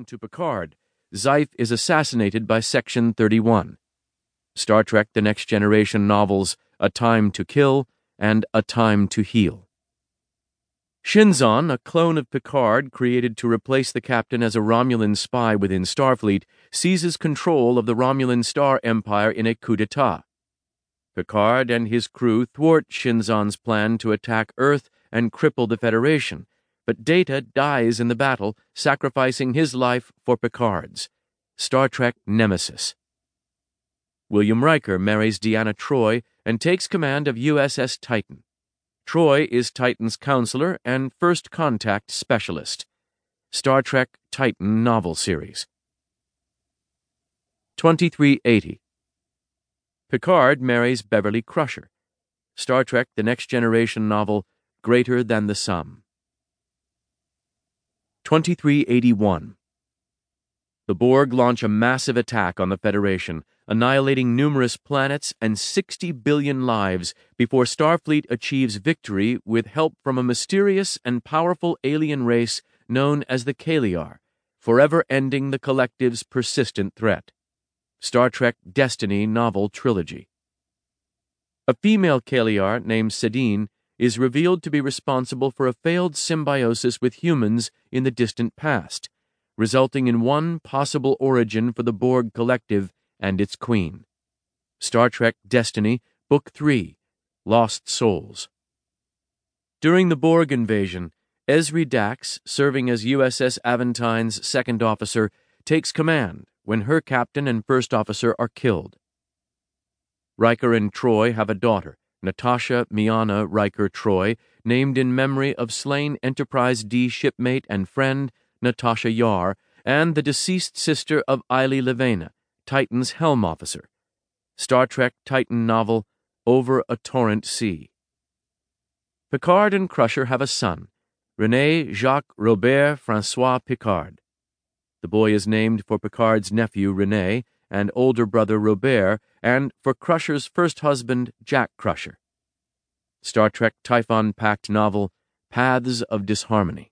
come to Picard, Zeiff is assassinated by Section 31. Star Trek The Next Generation novels A Time to Kill and A Time to Heal. Shinzon, a clone of Picard created to replace the captain as a Romulan spy within Starfleet, seizes control of the Romulan Star Empire in a coup d'etat. Picard and his crew thwart Shinzon's plan to attack Earth and cripple the Federation, but Data dies in the battle, sacrificing his life for Picard's. Star Trek Nemesis. William Riker marries Deanna Troi and takes command of USS Titan. Troi is Titan's counselor and first contact specialist. Star Trek Titan novel series. 2380. Picard marries Beverly Crusher. Star Trek The Next Generation novel Greater Than the Sum. 2381. The Borg launch a massive attack on the Federation, annihilating numerous planets and 60 billion lives before Starfleet achieves victory with help from a mysterious and powerful alien race known as the Kaliar, forever ending the collective's persistent threat. Star Trek Destiny novel trilogy. A female Kaliar named Sedene is revealed to be responsible for a failed symbiosis with humans in the distant past, resulting in one possible origin for the Borg collective and its queen. Star Trek Destiny, Book 3, Lost Souls. During the Borg invasion, Ezri Dax, serving as USS Avantine's second officer, takes command when her captain and first officer are killed. Riker and Troi have a daughter, Natasha Miana Riker Troi, named in memory of slain Enterprise D shipmate and friend Natasha Yar, and the deceased sister of Ailey Levena, Titan's helm officer. Star Trek Titan novel Over a Torrent Sea. Picard and Crusher have a son, René Jacques Robert Francois Picard. The boy is named for Picard's nephew René and older brother Robert, and for Crusher's first husband Jack Crusher. Star Trek Typhon Pact novel Paths of Disharmony.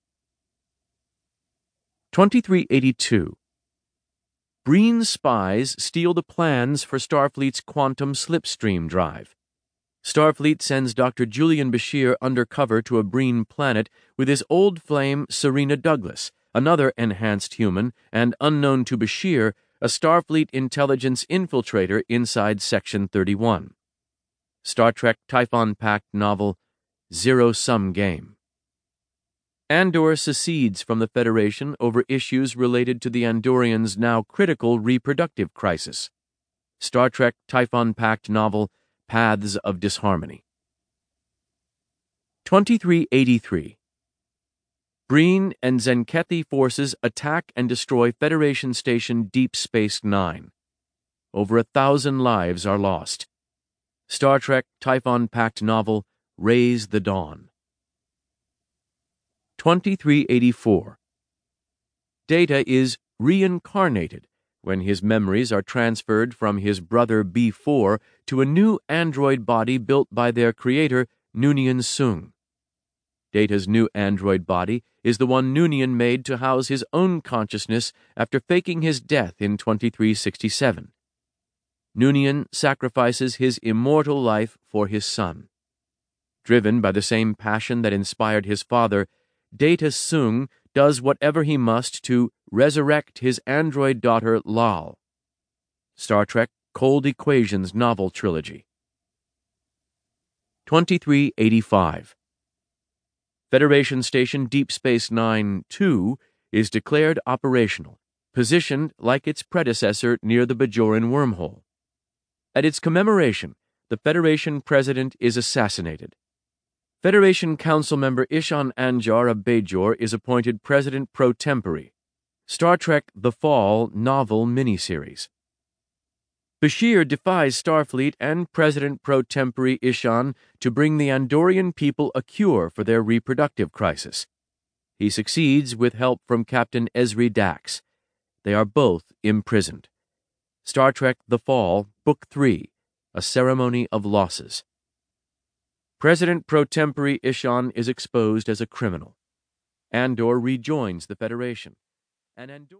2382. Breen spies steal the plans for Starfleet's quantum slipstream drive. Starfleet sends Dr. Julian Bashir undercover to a Breen planet with his old flame Serena Douglas, another enhanced human, and unknown to Bashir, a Starfleet intelligence infiltrator inside Section 31. Star Trek Typhon Pact novel Zero-Sum Game. Andor secedes from the Federation over issues related to the Andorians' now critical reproductive crisis. Star Trek Typhon Pact novel Paths of Disharmony. 2383. Breen and Zenkethi forces attack and destroy Federation Station Deep Space Nine. Over 1,000 lives are lost. Star Trek Typhon Pact novel Raise the Dawn. 2384. Data is reincarnated when his memories are transferred from his brother B4 to a new android body built by their creator, Noonien Soong. Data's new android body is the one Noonien made to house his own consciousness after faking his death in 2367. Noonien sacrifices his immortal life for his son. Driven by the same passion that inspired his father, Data Soong does whatever he must to resurrect his android daughter Lal. Star Trek Cold Equations novel trilogy. 2385. Federation Station Deep Space Nine-2 is declared operational, positioned like its predecessor near the Bajoran wormhole. At its commemoration, the Federation president is assassinated. Federation Council member Ishan Anjar of Bajor is appointed president pro tempore. Star Trek The Fall novel miniseries. Bashir defies Starfleet and President pro tempore Ishan to bring the Andorian people a cure for their reproductive crisis. He succeeds with help from Captain Ezri Dax. They are both imprisoned. Star Trek The Fall, Book 3, A Ceremony of Losses. President pro tempore Ishan is exposed as a criminal. Andor rejoins the Federation. And Andor